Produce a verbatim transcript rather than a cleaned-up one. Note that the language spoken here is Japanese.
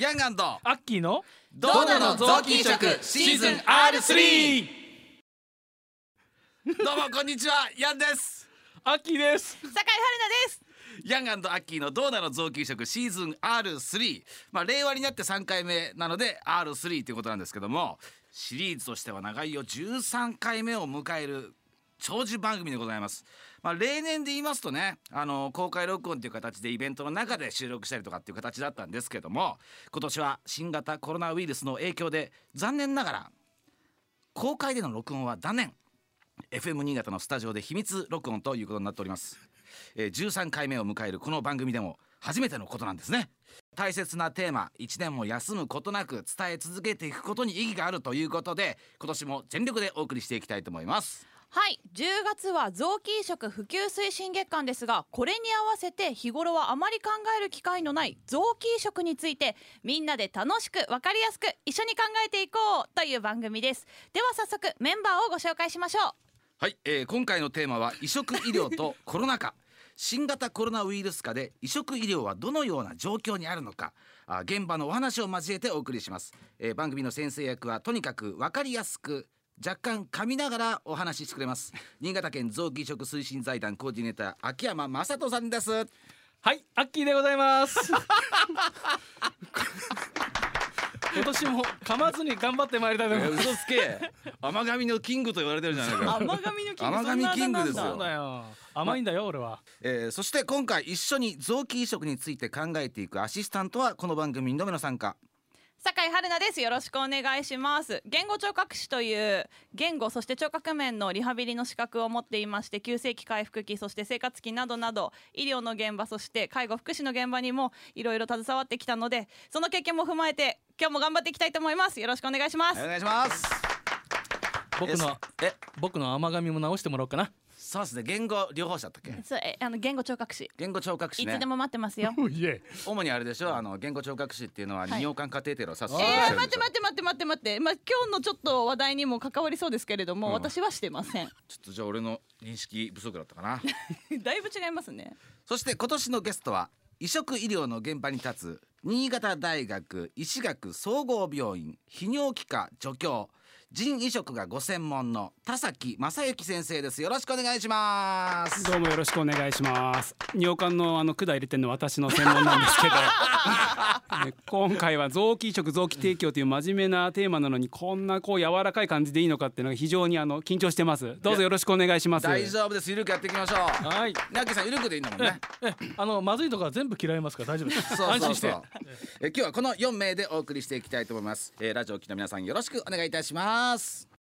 ヤンガンとアッキーのドーナの臓器移植シーズン アールスリー。 どうもこんにちは、ヤンです。 アッキーです。 坂井春奈です。 ヤンガンとアッキーのドーナの臓器移植シーズン アールスリー、まあ、令和になってさんかいめなので アールスリー ということなんですけども、シリーズとしては長いよじゅうさんかいめを迎える長寿番組でございます。まあ、例年で言いますとね、あの公開録音という形でイベントの中で収録したりとかっていう形だったんですけども、今年は新型コロナウイルスの影響で残念ながら公開での録音は断念。 エフエム 新潟のスタジオで秘密録音ということになっております。えー、じゅうさんかいめを迎えるこの番組でも初めてのことなんですね。大切なテーマ、いちねんも休むことなく伝え続けていくことに意義があるということで、今年も全力でお送りしていきたいと思います。 はい、じゅうがつは臓器移植普及推進月間ですが、これに合わせて日頃はあまり考える機会のない臓器移植についてみんなで楽しく分かりやすく一緒に考えていこうという番組です。では早速メンバーをご紹介しましょう。 はい、えー、今回のテーマは移植医療とコロナ禍。新型コロナウイルス禍で移植医療はどのような状況にあるのか、あ現場のお話を交えてお送りします。えー、番組の先生役はとにかく分かりやすく若干噛みながらお話ししてくれます新潟県臓器移植推進財団コーディネーター秋山正人さんです。 はい、アッキーでございます今年も噛まずに頑張ってまいりたいと思います。 嘘つけ甘噛みのキングと言われてるじゃないか。 甘噛みのキング、 甘噛みキングですよ。 そうだよ、甘いんだよ俺は、 えー、そして今回一緒に臓器移植について考えていくアシスタントはこの番組にどめの参加、 坂井春奈です。よろしくお願いします。言語聴覚士という言語そして聴覚面のリハビリの資格を持っていまして、急性期、回復期、そして生活期などなど医療の現場、そして介護福祉の現場にもいろいろ携わってきたので、その経験も踏まえて今日も頑張っていきたいと思います。よろしくお願いします。 お願いします。 僕のえ僕の甘噛みも直してもらおうかな。 そうですね、言語療法士だったっけ。 そうえあの言語聴覚士、 言語聴覚士ね。 いつでも待ってますよいえ主にあれでしょ、あの言語聴覚士っていうのははい尿管カテーテルを指す、 えー、待って待って待って待って待って、まあ、今日のちょっと話題にも関わりそうですけれども、 うん私はしてませんちょっとじゃあ俺の認識不足だったかなだいぶ違いますね。 そして今年のゲストは移植医療の現場に立つ新潟大学医師学総合病院泌尿器科助教、腎移植がご専門の田崎正幸先生です。よろしくお願いします。 どうもよろしくお願いします。尿管のあの管入れてるのは私の専門なんですけどね、今回は臓器移植臓器提供という真面目なテーマなのに、こんなこう柔らかい感じでいいのかっていうのが非常にあの緊張してます。どうぞよろしくお願いします。 大丈夫です、ゆるくやっていきましょう。 はい、 ナッキーさんゆるくでいいんだもんね。 えあのまずいとか全部嫌いますから大丈夫です。 そうそうそう安心して。 え今日はこのよんめいでお送りしていきたいと思います。えー、ラジオを聴きの皆さんよろしくお願いいたします。